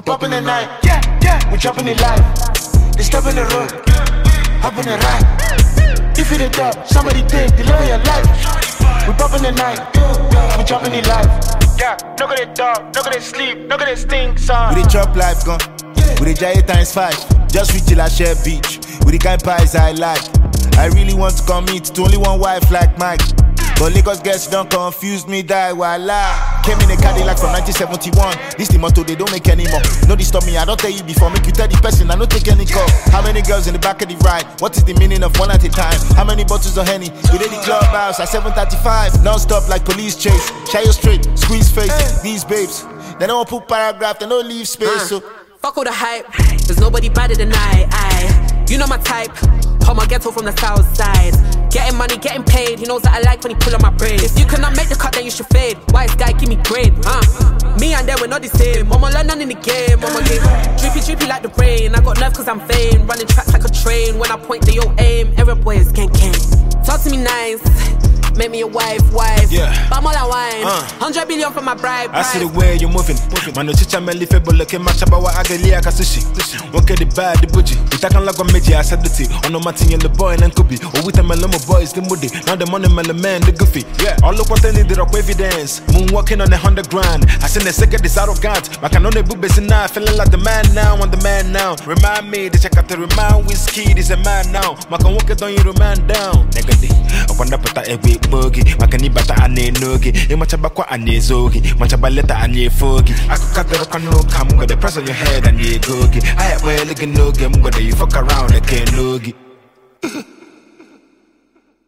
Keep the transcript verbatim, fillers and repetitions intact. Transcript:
pop in the night. Yeah, yeah, we jumping it live. They stop in the road, hop in the ride. If you the top, somebody take, deliver your life. We pop in the night, we jumping it live. Yeah, no go they talk, no go they sleep, no go they stink, son. We the chop life gun, we the giant times five. Just reach till I share beach, with the kind pies I like. I really want to commit to only one wife like Mike. But Lagos girls don't confuse me, die voila. Came in a Cadillac from nineteen seventy-one. This the motto, they don't make anymore. No disturb me, I don't tell you before. Make you tell the person, I don't take any call. How many girls in the back of the ride? What is the meaning of one at a time? How many bottles of Henny? We did the clubhouse at seven thirty-five. Non-stop like police chase. Shy you straight, squeeze face. These babes, they don't put paragraph, they don't leave space. So fuck all the hype, there's nobody better than I, I. You know my type, home ghetto from the south side. Getting money, getting paid, he knows that I like when he pull on my braid. If you cannot make the cut, then you should fade. Wise guy, give me grade, uh. Me and them, we're not the same. Mama learn none in the game, mama game. Drippy, drippy like the rain. I got nerve cause I'm vain. Running tracks like a train. When I point, they all aim. Every boy is gang gang. Talk to me nice, make me a wife, wife. Yeah. But more like wine. Uh. Hundred billion for my bride. I see the way you're moving. Man, no chicha me life, but look at my chaba wa agelia kasushi. One get the bad, the bougie. We talk like a meji, I said the tea. On no matin, the boy and Kobe. Or with a mellow boys, the moody. Now the money, mellow man, the goofy. Yeah. All look what they need, the rock evidence. Moonwalking on the hundred grand. I seen the second is arrogant. I can only book busy now, feeling like the man now, I'm the man now. Remind me, the check out the remind whiskey, this a man now. I can walk it on you, man down. Negative. I wonder put a big boogie. Makani bata ane nogi. E machabakwa ane zogi. Machabaleta ane fogi. I could cut the rock and no come with the press on your head and ye gogi. I have well again no game, but you fuck around like a nogi.